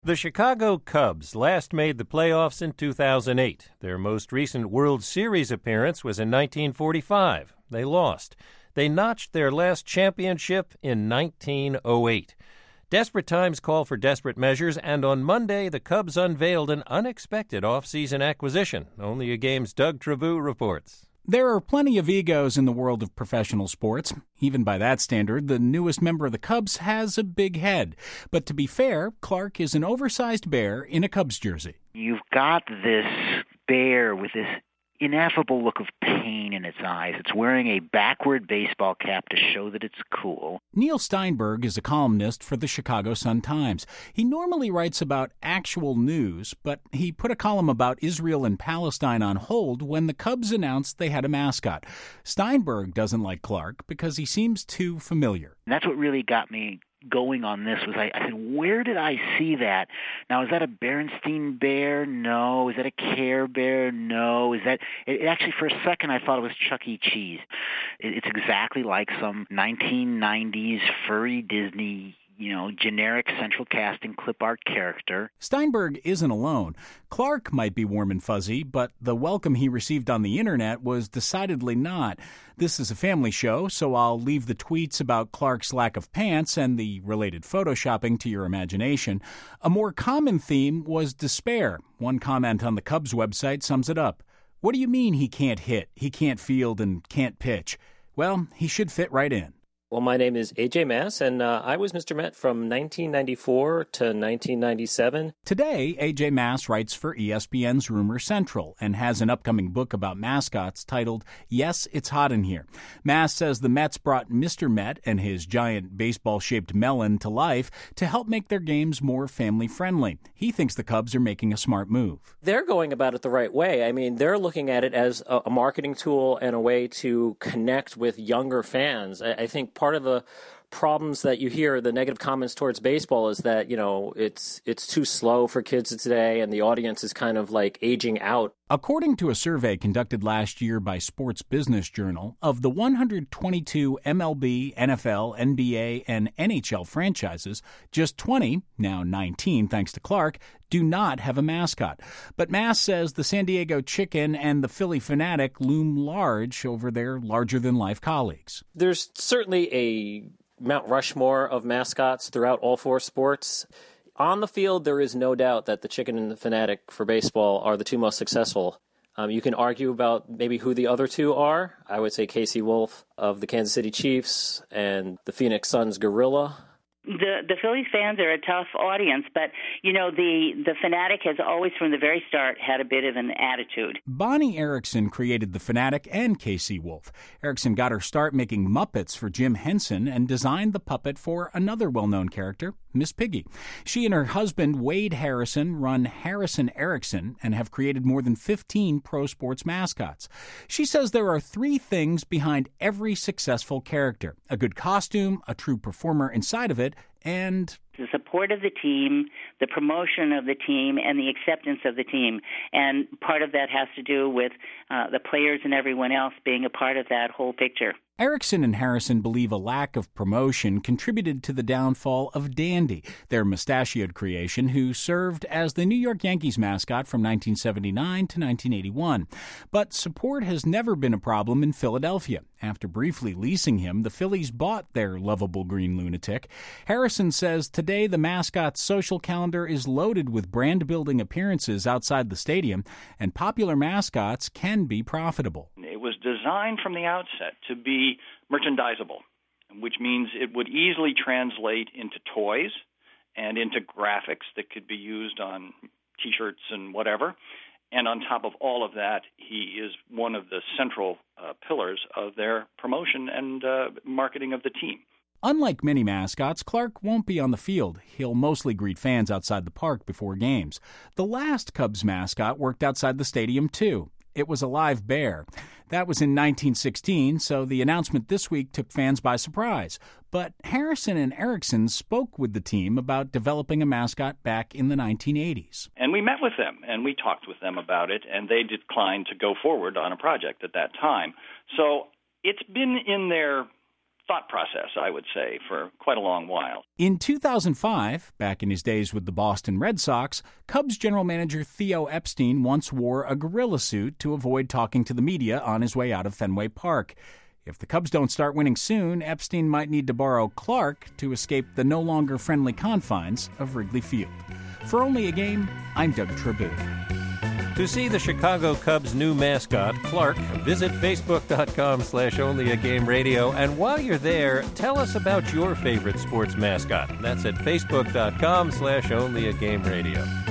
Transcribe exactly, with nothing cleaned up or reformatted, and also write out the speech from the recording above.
The Chicago Cubs last made the playoffs in two thousand eight. Their most recent World Series appearance was in nineteen forty-five. They lost. They notched their last championship in nineteen oh eight. Desperate times call for desperate measures, and on Monday, the Cubs unveiled an unexpected offseason acquisition. Only a Game's Doug Trabue reports. There are plenty of egos in the world of professional sports. Even by that standard, the newest member of the Cubs has a big head. But to be fair, Clark is an oversized bear in a Cubs jersey. You've got this bear with this ineffable look of pain in its eyes. It's wearing a backward baseball cap to show that it's cool. Neil Steinberg is a columnist for the Chicago Sun-Times. He normally writes about actual news, but he put a column about Israel and Palestine on hold when the Cubs announced they had a mascot. Steinberg doesn't like Clark because he seems too familiar. And that's what really got me going on this was I, I said, where did I see that? Now, is that a Berenstein Bear? No. Is that a Care Bear? No. Is that it, actually, for a second, I thought it was Chuck E. Cheese. It, it's exactly like some nineteen nineties furry Disney, you know, generic central casting clip art character. Steinberg isn't alone. Clark might be warm and fuzzy, but the welcome he received on the internet was decidedly not. This is a family show, so I'll leave the tweets about Clark's lack of pants and the related photoshopping to your imagination. A more common theme was despair. One comment on the Cubs website sums it up. What do you mean he can't hit, he can't field, and can't pitch? Well, he should fit right in. Well, my name is A J Mass, and uh, I was Mister Met from nineteen ninety-four to nineteen ninety-seven. Today, A J Mass writes for E S P N's Rumor Central and has an upcoming book about mascots titled Yes, It's Hot in Here. Mass says the Mets brought Mister Met and his giant baseball-shaped melon to life to help make their games more family-friendly. He thinks the Cubs are making a smart move. They're going about it the right way. I mean, they're looking at it as a, a marketing tool and a way to connect with younger fans. I, I think part of the problems that you hear, the negative comments towards baseball, is that, you know, it's it's too slow for kids today and the audience is kind of like aging out. According to a survey conducted last year by Sports Business Journal, of the one hundred twenty-two M L B, N F L, N B A, and N H L franchises, just twenty, now nineteen thanks to Clark, do not have a mascot. But Mass says the San Diego Chicken and the Phillie Phanatic loom large over their larger-than-life colleagues. There's certainly a Mount Rushmore of mascots throughout all four sports. On the field, there is no doubt that the Chicken and the Phanatic for baseball are the two most successful. Um, you can argue about maybe who the other two are. I would say Casey Wolf of the Kansas City Chiefs and the Phoenix Suns Gorilla. The the Phillies fans are a tough audience, but, you know, the, the Phanatic has always, from the very start, had a bit of an attitude. Bonnie Erickson created the Phanatic and K C Wolf. Erickson got her start making Muppets for Jim Henson and designed the puppet for another well-known character, Miss Piggy. She and her husband, Wade Harrison, run Harrison Erickson and have created more than fifteen pro sports mascots. She says there are three things behind every successful character: a good costume, a true performer inside of it, and the support of the team, the promotion of the team, and the acceptance of the team. And part of that has to do with uh, the players and everyone else being a part of that whole picture. Erickson and Harrison believe a lack of promotion contributed to the downfall of Dandy, their mustachioed creation, who served as the New York Yankees mascot from nineteen seventy-nine to nineteen eighty-one. But support has never been a problem in Philadelphia. After briefly leasing him, the Phillies bought their lovable green lunatic. Harrison says today the mascot's social calendar is loaded with brand-building appearances outside the stadium, and popular mascots can be profitable. It was designed from the outset to be merchandisable, which means it would easily translate into toys and into graphics that could be used on T-shirts and whatever. And on top of all of that, he is one of the central uh, pillars of their promotion and uh, marketing of the team. Unlike many mascots, Clark won't be on the field. He'll mostly greet fans outside the park before games. The last Cubs mascot worked outside the stadium, too. It was a live bear. That was in nineteen sixteen, so the announcement this week took fans by surprise. But Harrison and Erickson spoke with the team about developing a mascot back in the nineteen eighties. And we met with them, and we talked with them about it, and they declined to go forward on a project at that time. So it's been in their thought process, I would say, for quite a long while. In two thousand five, back in his days with the Boston Red Sox, Cubs general manager Theo Epstein once wore a gorilla suit to avoid talking to the media on his way out of Fenway Park. If the Cubs don't start winning soon, Epstein might need to borrow Clark to escape the no longer friendly confines of Wrigley Field. For Only a Game, I'm Doug Tribune. To see the Chicago Cubs' new mascot, Clark, visit facebook.com slash onlyagameradio. And while you're there, tell us about your favorite sports mascot. That's at facebook.com slash onlyagameradio.